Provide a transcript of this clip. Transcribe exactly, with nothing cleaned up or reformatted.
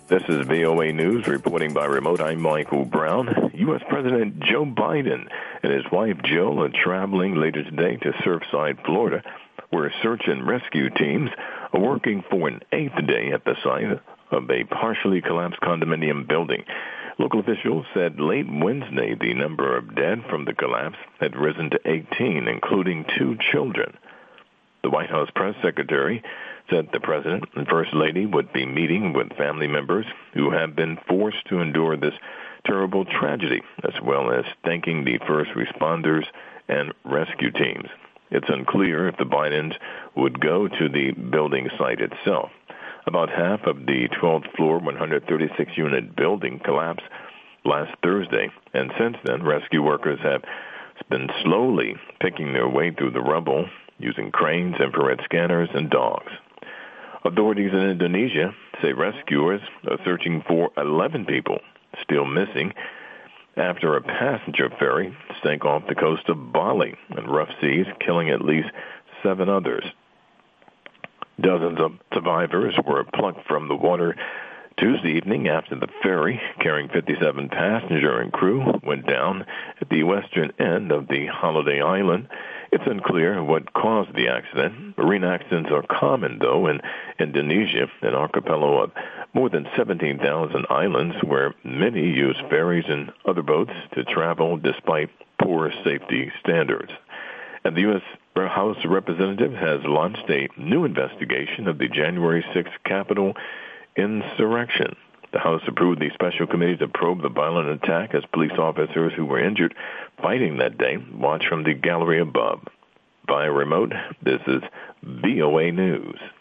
This is V O A News, reporting by remote. I'm Michael Brown. U S. President Joe Biden and his wife Jill are traveling later today to Surfside, Florida, where search and rescue teams are working for an eighth day at the site of a partially collapsed condominium building. Local officials said late Wednesday the number of dead from the collapse had risen to eighteen, including two children. The White House press secretary said the president and first lady would be meeting with family members who have been forced to endure this terrible tragedy, as well as thanking the first responders and rescue teams. It's unclear if the Bidens would go to the building site itself. About half of the twelfth floor, one hundred thirty-six unit building collapsed last Thursday, and since then, rescue workers have been slowly picking their way through the rubble using cranes, infrared scanners, and dogs. Authorities in Indonesia say rescuers are searching for eleven people still missing after a passenger ferry sank off the coast of Bali in rough seas, killing at least seven others. Dozens of survivors were plucked from the water Tuesday evening after the ferry carrying fifty-seven passengers and crew went down at the western end of the holiday island. It's unclear what caused the accident. Marine accidents are common, though, in Indonesia, an archipelago of more than seventeen thousand islands where many use ferries and other boats to travel despite poor safety standards. And the U S. House of Representatives has launched a new investigation of the January sixth Capitol insurrection. The House approved the special committee to probe the violent attack as police officers who were injured fighting that day watched from the gallery above. Via remote, this is V O A News.